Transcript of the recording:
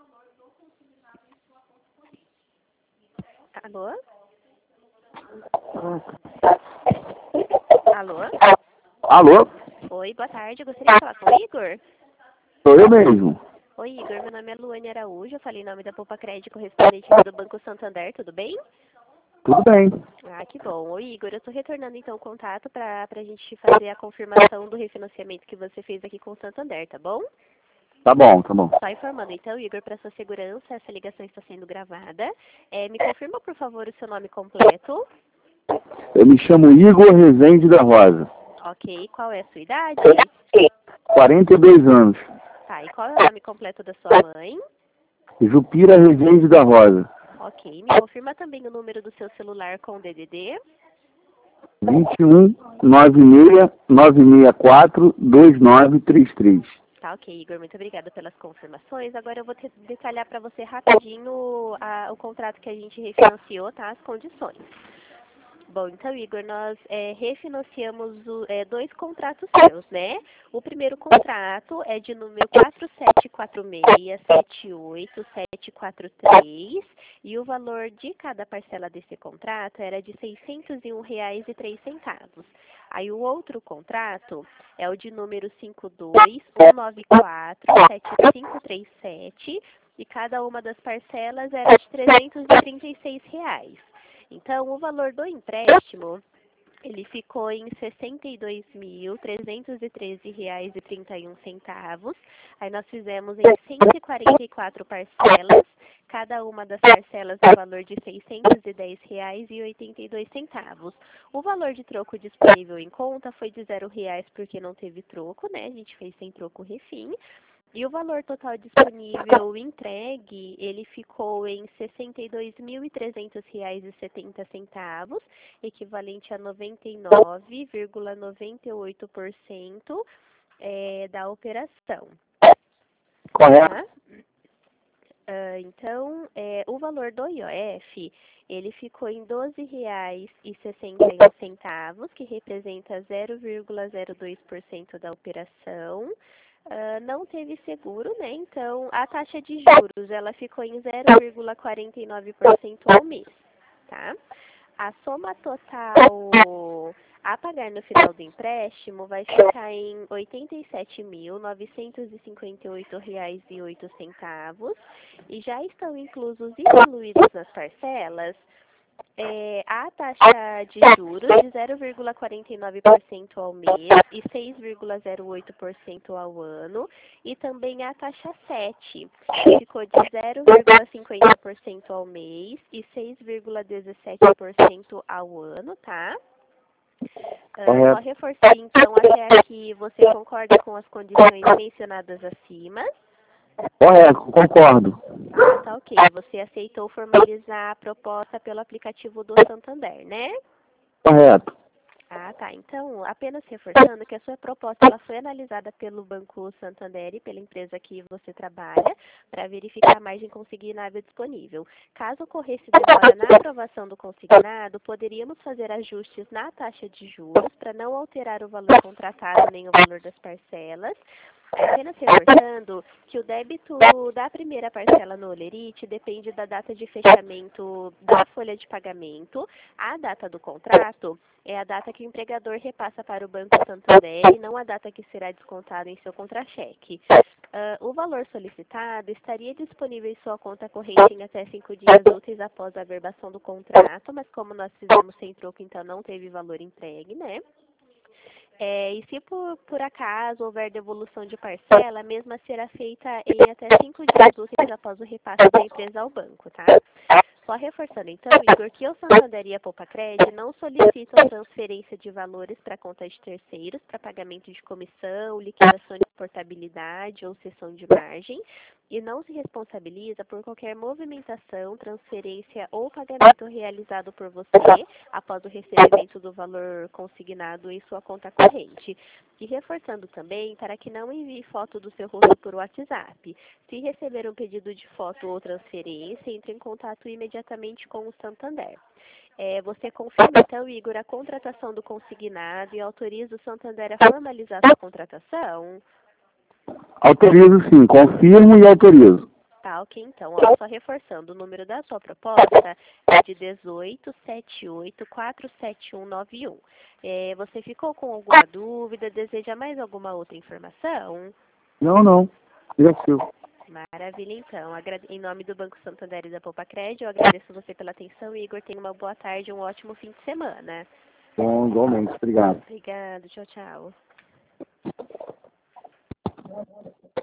Alô? Alô? Alô? Oi, boa tarde. Eu gostaria de falar com o Igor. Sou eu mesmo. Oi, Igor. Meu nome é Luane Araújo. Eu falei em nome da Poupa Crédito, correspondente aqui do Banco Santander. Tudo bem? Tudo bem. Ah, que bom. Oi, Igor. Eu estou retornando, então, o contato para a gente fazer a confirmação do refinanciamento que você fez aqui com o Santander, tá bom? Tá bom, tá bom. Só informando, então, Igor, para sua segurança, essa ligação está sendo gravada. Me confirma, por favor, o seu nome completo. Eu me chamo Igor Rezende da Rosa. Ok. Qual é a sua idade? 42 anos. Tá. E qual é o nome completo da sua mãe? Jupira Rezende da Rosa. Ok. Me confirma também o número do seu celular com DDD. 21 96 964 2933. Tá, ok, Igor. Muito obrigada pelas confirmações. Agora eu vou detalhar para você rapidinho o contrato que a gente refinanciou, tá? As condições. Bom, então, Igor, nós refinanciamos dois contratos seus, né? O primeiro contrato é de número 4746787743 e o valor de cada parcela desse contrato era de R$ 601,03. Aí o outro contrato é o de número 521947537 e cada uma das parcelas era de R$ 336. Então, o valor do empréstimo, ele ficou em R$ 62.313,31. Aí nós fizemos em 144 parcelas, cada uma das parcelas no valor de R$ 610,82. O valor de troco disponível em conta foi de R$ 0 porque não teve troco, né? A gente fez sem troco refim. E o valor total disponível entregue, ele ficou em R$ 62.300,70, equivalente a 99,98% da operação. Correto. Tá? Então, o valor do IOF, ele ficou em R$ 12,61, que representa 0,02% da operação. Não teve seguro, né? Então, a taxa de juros, ela ficou em 0,49% ao mês, tá? A soma total a pagar no final do empréstimo vai ficar em R$ 87.958,08 e já estão inclusos e incluídos nas parcelas a taxa de juros de 0,49% ao mês e 6,08% ao ano e também a taxa 7, que ficou de 0,50% ao mês e 6,17% ao ano, tá? Só reforçar então até aqui, você concorda com as condições mencionadas acima? Correto, concordo. Tá ok. Você aceitou formalizar a proposta pelo aplicativo do Santander, né? Correto. Tá. Então, apenas reforçando que a sua proposta ela foi analisada pelo Banco Santander e pela empresa que você trabalha para verificar a margem consignável disponível. Caso ocorresse demora na aprovação do consignado, poderíamos fazer ajustes na taxa de juros para não alterar o valor contratado nem o valor das parcelas. Apenas reforçando que o débito da primeira parcela no Olerite depende da data de fechamento da folha de pagamento. A data do contrato é a data que o empregador repassa para o Banco Santander e não a data que será descontado em seu contra-cheque. O valor solicitado estaria disponível em sua conta corrente em até 5 dias úteis após a averbação do contrato, mas como nós fizemos sem troco, então não teve valor entregue, né? E se por acaso houver devolução de parcela, a mesma será feita em até 5 dias úteis após o repasse da empresa ao banco, tá? Só reforçando então, Igor, que o Santander e a Poupa Crédito não solicitam transferência de valores para contas de terceiros para pagamento de comissão, liquidação de portabilidade ou cessão de margem e não se responsabiliza por qualquer movimentação, transferência ou pagamento realizado por você após o recebimento do valor consignado em sua conta corrente. E reforçando também para que não envie foto do seu rosto por WhatsApp. Se receber um pedido de foto ou transferência, entre em contato imediatamente com o Santander. Você confirma, então, Igor, a contratação do consignado e autoriza o Santander a formalizar sua contratação? Autorizo sim, confirmo e autorizo. Tá, Tá, ok, então. Ó, só reforçando, o número da sua proposta é de 1878479191. Você ficou com alguma dúvida? Deseja mais alguma outra informação? Não, não. Divertiu. Maravilha, então. Em nome do Banco Santander e da Poupa Crédito, eu agradeço você pela atenção, Igor. Tenha uma boa tarde e um ótimo fim de semana. Bom, igualmente. Obrigado. Obrigada, tchau, tchau.